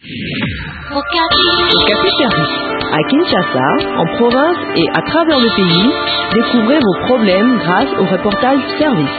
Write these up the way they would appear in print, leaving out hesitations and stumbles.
Okapi Service. À Kinshasa, en province et à travers le pays, découvrez vos problèmes grâce au reportage Service.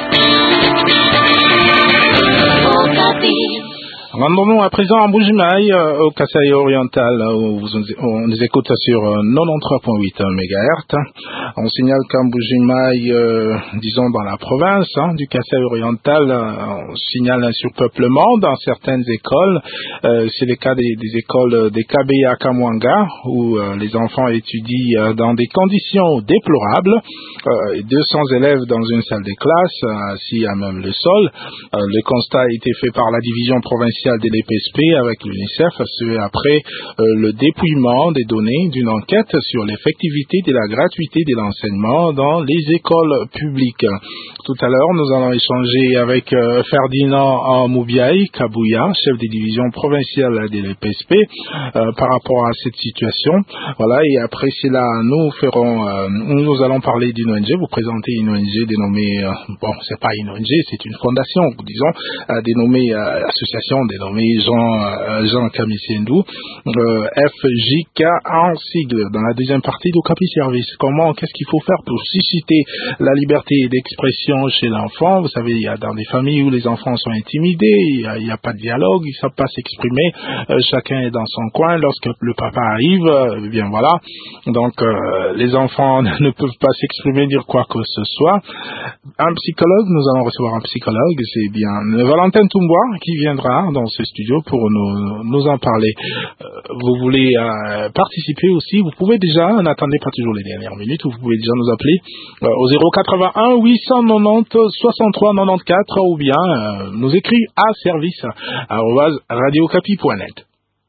Rendons-nous à présent à Mbuji-Mayi, au Kasaï oriental, où on nous écoute sur 93.8 MHz. On signale qu'à Mbuji-Mayi, disons dans la province du Kasaï oriental, on signale un surpeuplement dans certaines écoles. C'est le cas des écoles des Kabeya Kamwanga, où les enfants étudient dans des conditions déplorables. 200 élèves dans une salle de classe, assis à même le sol. Le constat a été fait par la division provinciale de l'EPSP avec l'UNICEF, après le dépouillement des données d'une enquête sur l'effectivité de la gratuité de l'enseignement dans les écoles publiques. Tout à l'heure, nous allons échanger avec Ferdinand Moubiaï Kabouya, chef de division provinciale de l'EPSP, par rapport à cette situation. Voilà, et après cela, nous allons parler d'une ONG, vous présenter une ONG dénommée, c'est pas une ONG, c'est une fondation, disons, dénommée Association dénommé Jean Kamissendou, FJK en sigle, dans la deuxième partie d'Okapi Service. Qu'est-ce qu'il faut faire pour susciter la liberté d'expression chez l'enfant? Vous savez, il y a dans des familles où les enfants sont intimidés, il n'y a pas de dialogue, ils ne savent pas s'exprimer, chacun est dans son coin. Lorsque le papa arrive, bien voilà, donc les enfants ne peuvent pas s'exprimer, dire quoi que ce soit. Un psychologue, nous allons recevoir un psychologue, c'est bien Valentin Toumbois qui viendra dans ce studio pour nous en parler. Vous voulez participer aussi, vous pouvez déjà, n'attendez pas toujours les dernières minutes, vous pouvez déjà nous appeler au 081 890 63 94 ou bien nous écrire à service @radiocapi.net.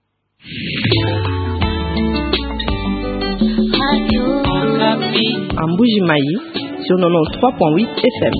À Mbuji-Mayi, sur 93.8 FM.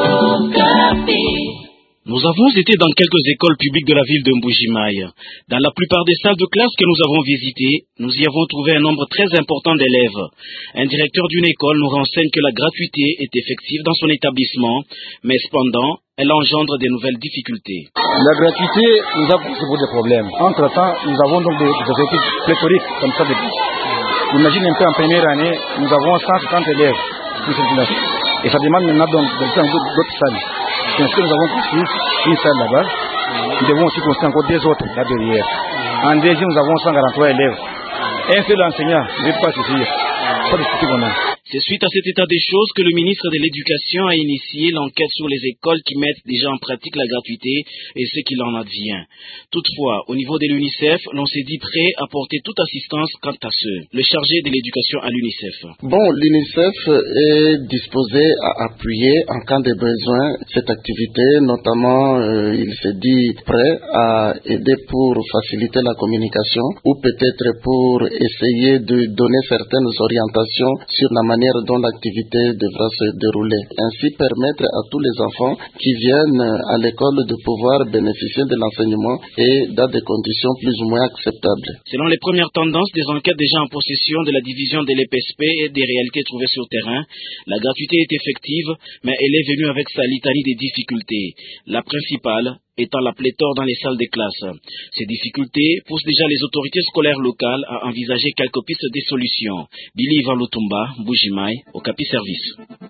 Nous avons été dans quelques écoles publiques de la ville de Mbuji-Mayi. Dans la plupart des salles de classe que nous avons visitées, nous y avons trouvé un nombre très important d'élèves. Un directeur d'une école nous renseigne que la gratuité est effective dans son établissement, mais cependant, elle engendre de nouvelles difficultés. La gratuité nous a posé beaucoup de problèmes. Entre-temps, nous avons donc des effectifs pléthoriques comme ça. Imagine un peu en première année, nous avons 150 élèves pour cette classe. Et ça demande maintenant donc d'autres salles. Bien sûr, nous avons construit une salle là-bas. Nous devons aussi construire encore deux autres là derrière. En deuxième, nous avons 143 élèves. Un seul enseignant ne peut pas suffire. Pas de souci qu'on a. C'est suite à cet état des choses que le ministre de l'Éducation a initié l'enquête sur les écoles qui mettent déjà en pratique la gratuité et ce qu'il en advient. Toutefois, au niveau de l'UNICEF, l'on s'est dit prêt à porter toute assistance quant à ce. Le chargé de l'éducation à l'UNICEF. Bon, l'UNICEF est disposé à appuyer en cas de besoin cette activité, notamment il s'est dit prêt à aider pour faciliter la communication ou peut-être pour essayer de donner certaines orientations sur la manière dont l'activité devra se dérouler. Ainsi permettre à tous les enfants qui viennent à l'école de pouvoir bénéficier de l'enseignement et dans des conditions plus ou moins acceptables. Selon les premières tendances des enquêtes déjà en possession de la division de l'EPSP et des réalités trouvées sur terrain, la gratuité est effective, mais elle est venue avec sa litanie des difficultés. La principale étant la pléthore dans les salles de classe. Ces difficultés poussent déjà les autorités scolaires locales à envisager quelques pistes de solutions. Billy Ivan Lutumba, Mbuji-Mayi, Okapi Service.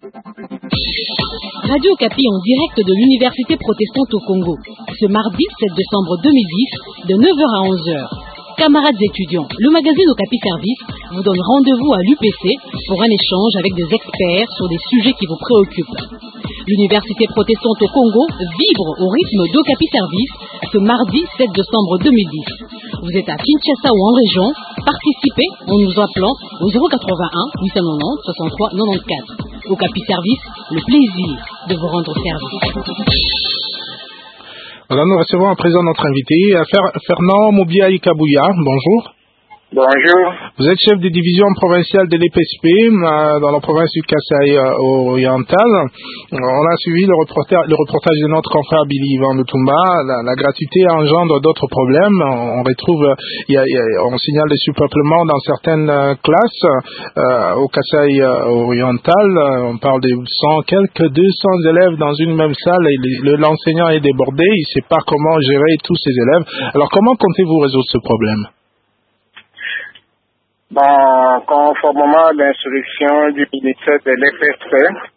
Radio Okapi en direct de l'Université protestante au Congo. Ce mardi 7 décembre 2010, de 9h à 11h. Camarades étudiants, le magazine Okapi Service vous donne rendez-vous à l'UPC pour un échange avec des experts sur des sujets qui vous préoccupent. L'Université protestante au Congo vibre au rythme d'Okapi Service ce mardi 7 décembre 2010. Vous êtes à Kinshasa ou en région, participez en nous appelant au 081 890 63 94. Okapi Service, le plaisir de vous rendre service. Alors nous recevons à présent notre invité, Fernand Moubiaï Kabouya. Bonjour. Bonjour. Vous êtes chef de division provinciale de l'EPSP dans la province du Kasaï oriental. On a suivi le reportage de notre confrère Billy Ivan Lutumba. La gratuité engendre d'autres problèmes. On retrouve, on signale des surpeuplements dans certaines classes au Kasaï oriental. On parle de 200 élèves dans une même salle et l'enseignant est débordé. Il ne sait pas comment gérer tous ces élèves. Alors comment comptez-vous résoudre ce problème? Conformément à l'instruction du ministère de l'EPSP,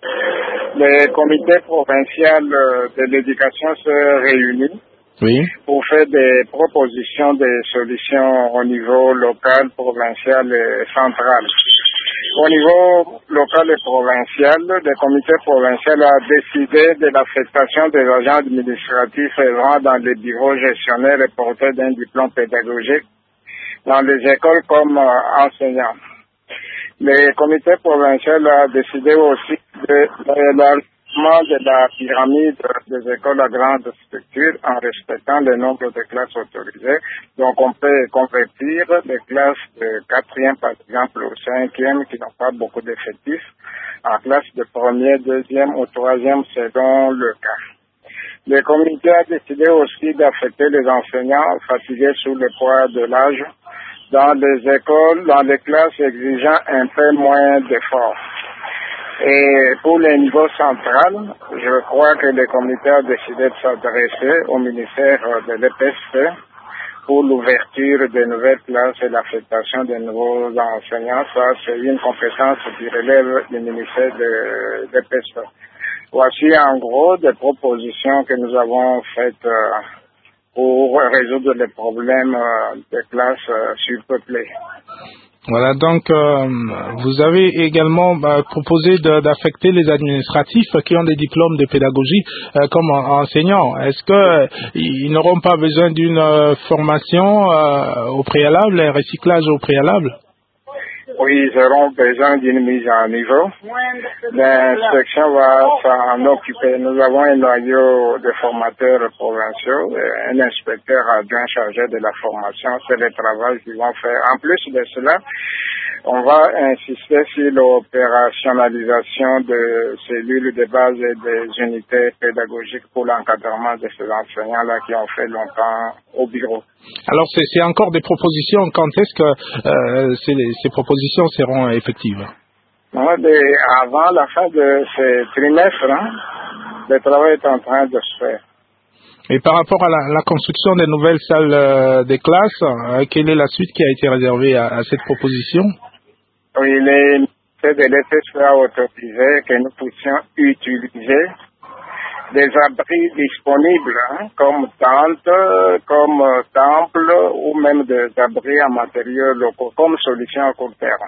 le comité provincial de l'éducation se réunit pour faire des propositions de solutions au niveau local, provincial et central. Au niveau local et provincial, le comité provincial a décidé de l'affectation des agents administratifs œuvrant dans les bureaux gestionnaires et porteurs d'un diplôme pédagogique dans les écoles comme enseignants. Le comité provincial a décidé aussi de l'élargissement de la pyramide des écoles à grande structure en respectant le nombre de classes autorisées. Donc on peut convertir les classes de 4e par exemple ou 5e qui n'ont pas beaucoup d'effectifs en classes de 1er, 2e ou 3e selon le cas. Le comité a décidé aussi d'affecter les enseignants fatigués sous le poids de l'âge dans les écoles, dans les classes exigeant un peu moins d'efforts. Et pour le niveau central, je crois que le comité a décidé de s'adresser au ministère de l'EPSP pour l'ouverture de nouvelles classes et l'affectation de nouveaux enseignants. Ça, c'est une compétence qui relève du ministère de l'EPSP. Voici en gros des propositions que nous avons faites pour résoudre les problèmes des classes surpeuplées. Voilà, donc vous avez également proposé d'affecter les administratifs qui ont des diplômes de pédagogie comme enseignants. Est-ce qu'ils n'auront pas besoin d'une formation au préalable, un recyclage au préalable? Oui, ils auront besoin d'une mise à niveau. L'inspection va s'en occuper. Nous avons un noyau de formateurs provinciaux, un inspecteur adjoint chargé de la formation. C'est le travail qu'ils vont faire. En plus de cela, on va insister sur l'opérationnalisation de cellules de base et des unités pédagogiques pour l'encadrement de ces enseignants-là qui ont fait longtemps au bureau. Alors, c'est encore des propositions. Quand est-ce que ces propositions seront effectives? Avant la fin de ce trimestre, le travail est en train de se faire. Et par rapport à la construction des nouvelles salles de classe, quelle est la suite qui a été réservée à cette proposition? Oui, le ministère de l'EPSP a autorisé que nous puissions utiliser des abris disponibles, comme tentes, comme temples, ou même des abris en matériaux locaux, comme solution à court terme.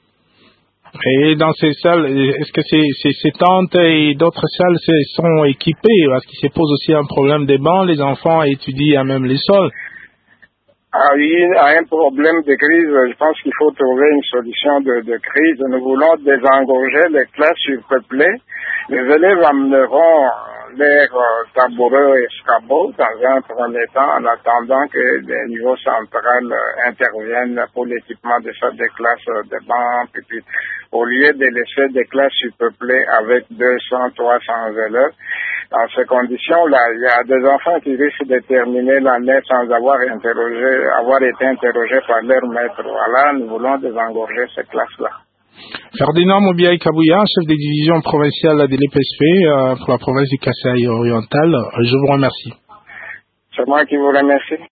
Et dans ces salles, est-ce que ces tentes et d'autres salles sont équipées? Parce qu'il se pose aussi un problème des bancs, les enfants étudient à même les sols. Ah oui, à un problème de crise, je pense qu'il faut trouver une solution de crise. Nous voulons désengorger les classes surpeuplées. Les élèves amèneront leurs tabourets et escabeaux dans un premier temps en attendant que le niveau central intervienne pour l'équipement de ça, des classes de bancs, puis au lieu de laisser des classes surpeuplées avec 200, 300 élèves. Dans ces conditions-là, il y a des enfants qui risquent de terminer l'année sans avoir été interrogés par leur maître. Voilà, nous voulons désengorger ces classes-là. Ferdinand Mobiaï Kabouya, chef de division provinciale de l'EPSP pour la province du Kasaï oriental, je vous remercie. C'est moi qui vous remercie.